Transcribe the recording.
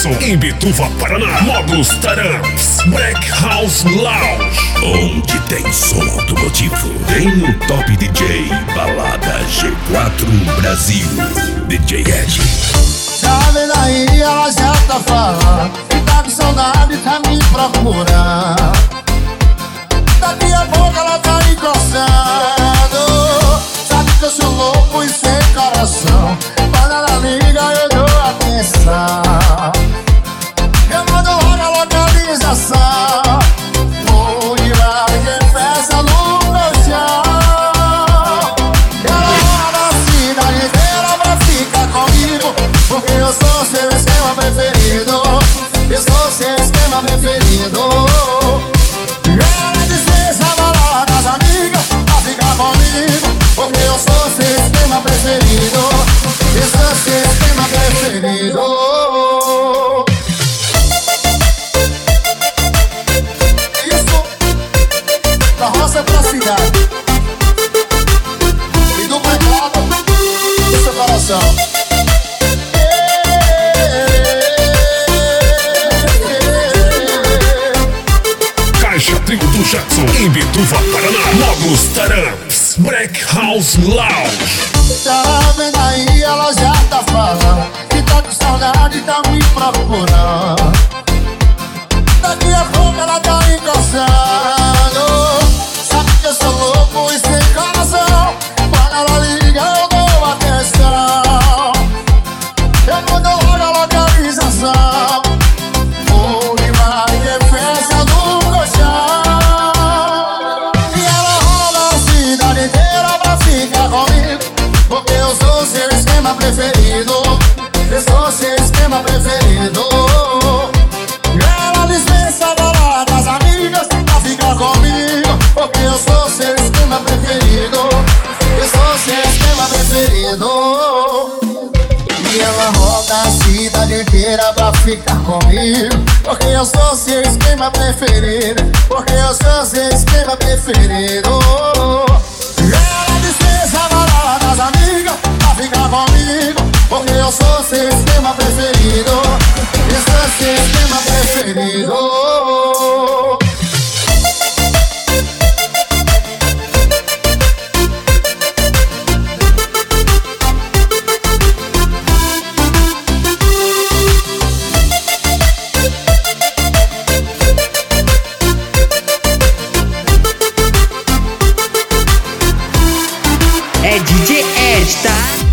Jackson, em Bituva, Paraná. Módulos Taramps, Black House Lounge. Onde tem som automotivo, tem o Top DJ Balada G4 Brasil. DJ Ed. Tá vendo aí, ela já tá falando que tá com saudade, tá me procurando. Daqui a pouco ela tá encostando. Sabe que eu sou louco e sem coração. Quando ela liga eu dou atenção. Eu mando logo a localização. Vou de lá e festa no colchão. Ela roda a cidade inteira pra ficar comigo, porque eu sou seu esquema preferido. Eu sou seu esquema preferido. Ela dispensa a balada das amigas pra ficar comigo, porque eu sou seu esquema preferido. Eu sou seu esquema preferido. Isso, da roça pra cidade e do mercado do seu coração. Caixa Trio do Jackson, em Bituva, Paraná. Módulos Taramps, Black House Lounge. Tá vendo aí, ela já tá falando que tá com saudade, tá me procurando. Daqui a pouco ela tá encostando. Sabe que eu sou louco e sem coração. Quando ela liga eu dou atenção. Eu mando logo a localização. Vou de Maria festa no colchão. E ela rola a cidade inteira pra ficar comigo, porque eu sou seu esquema preferido. Eu sou seu esquema preferido. Ela dispensa a balada das amigas pra ficar comigo, porque eu sou seu esquema preferido. Eu sou seu esquema preferido. E ela roda a cidade inteira pra ficar comigo, porque eu sou seu esquema preferido. Porque eu sou seu esquema preferido. Ela dispensa a balada das amigas pra ficar comigo, porque eu sou seu esquema preferido. Eu sou seu esquema preferido. É DJ Ed, tá?